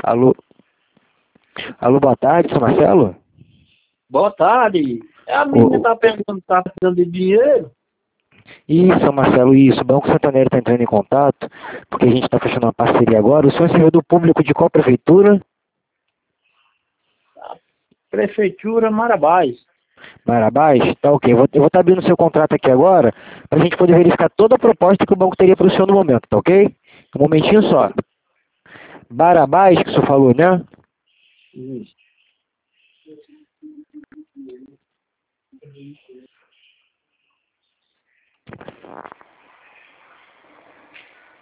Alô? Alô, boa tarde, seu Marcelo? Boa tarde. A Ô, menina tá perguntando se tá precisando de dinheiro. isso, seu Marcelo, isso. O Banco Santander está entrando em contato, porque a gente está fechando uma parceria agora. O senhor é servidor público de qual prefeitura? Prefeitura Marabás. Marabás? Tá ok. Eu vou estar abrindo o seu contrato aqui agora, para a gente poder verificar toda a proposta que o banco teria para o senhor no momento, tá ok? Um momentinho só. Barabás, que o senhor falou, né? Isso.